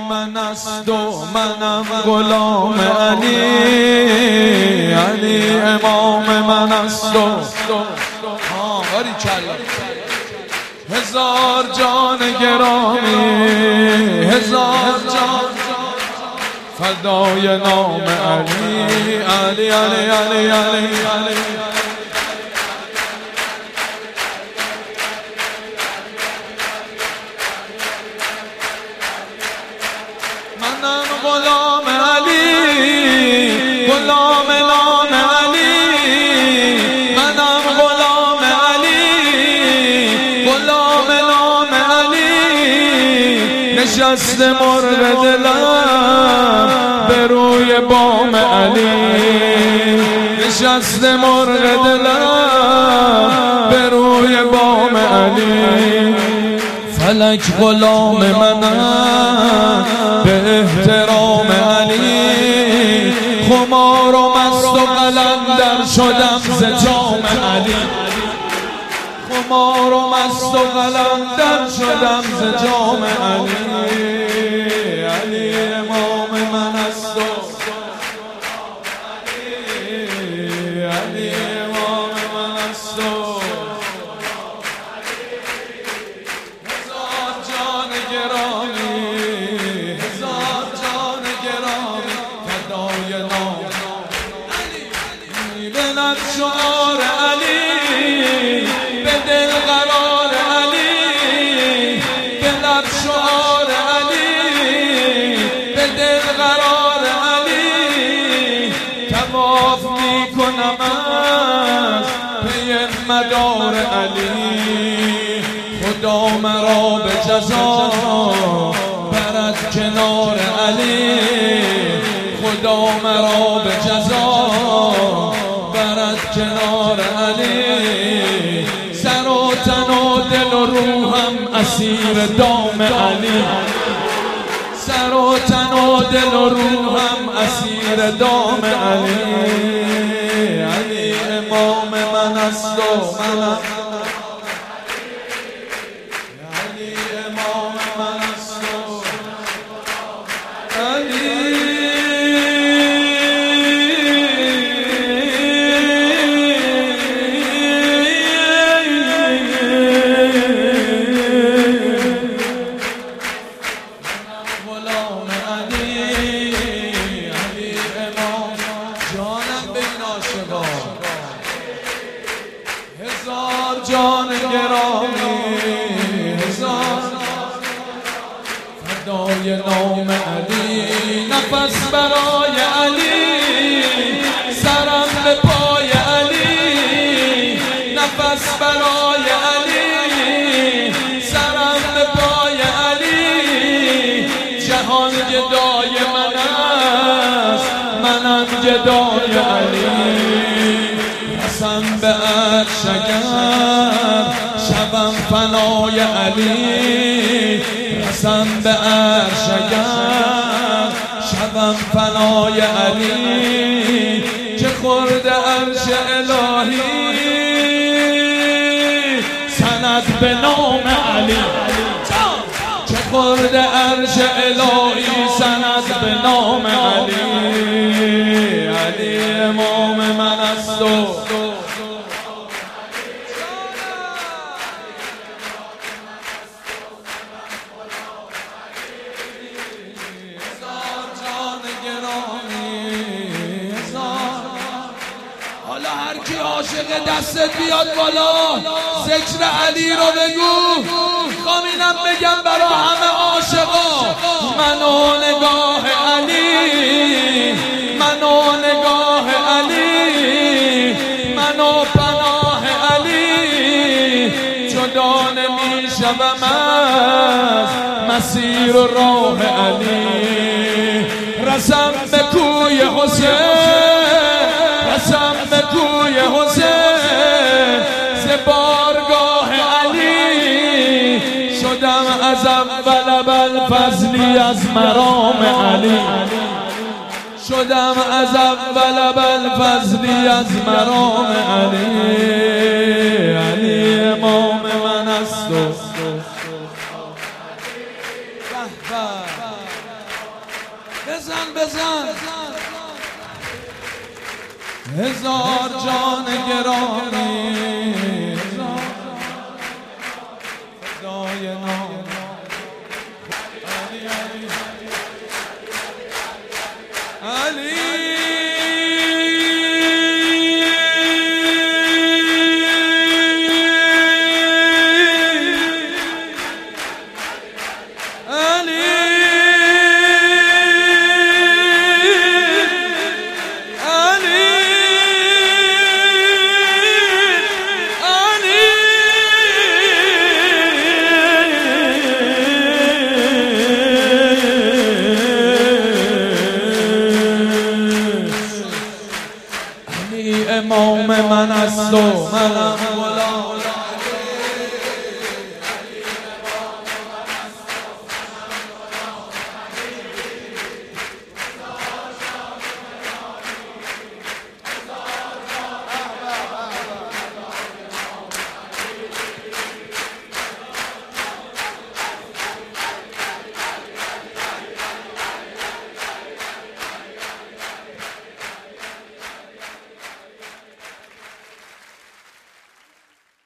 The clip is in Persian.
من است و منم غلام علی. علی امام من است و هزار جان گرامی، هزار جان فدای نام علی. علی علی علی علی علی منم غلام علی، غلام نام علی. منم غلام علی، غلام نام علی. نشسته مرغ دلم به روی بام علی، نشسته مرغ دلم به روی بام علی. فلک غلام منم به احترام علی. خمار و مست و قلندر شدم ز جام علی. خمار و مست و قلندر شدم ز جام علی. علی امام من است و علی امام من است و هزار جان گرامی، هزار جان گرامی فدای نام علی. بلند شعار علی، به دل قرار علی. بلند شعار علی، به دل قرار علی. طواف میکنم از پی مدار علی. خدا مرا به جزا برد کنار علی. خدا مرا به جزا برد کنار علی. سر و تن و دل و روحم اسیر دام علی. سر و تن و دل و روحم اسیر دام علی. علی امام من است و منم علی امام من است و علی. غلام علی، علی امام جانم به این عاشقان. هزار جان گرامی، هزار فدای نام علی. نفس برای علی، سرم به پای علی. نفس برای علی، سرم به پای علی. جهان گدای من است، منم گدای علی. قسم به عرش اگر شبم فنای علی. قسم به عرش اگر شبم فنای علی. که خورد عرش الهی سند به نام علی. که خورد عرش الهی سند به نام علی. علی امام من است و حالا هر کی عاشق دستت بیاد بالا ذکر علی رو بگو. میخوام اینم بگم برا همه عاشقا. منو نگاه علی، منو نگاه علی. منو پناه علی. جدا نمیشوم از مسیر و راه علی. رسم به کوی حسین، رسم به کوی حسین. ز بارگاه علی شدم از اول بلفضلی از مرام علی. شدم از اول بلفضلی از مرام علی. علی امام من است و بزن هزار جان گرامی فدای نام علی امام من است و منم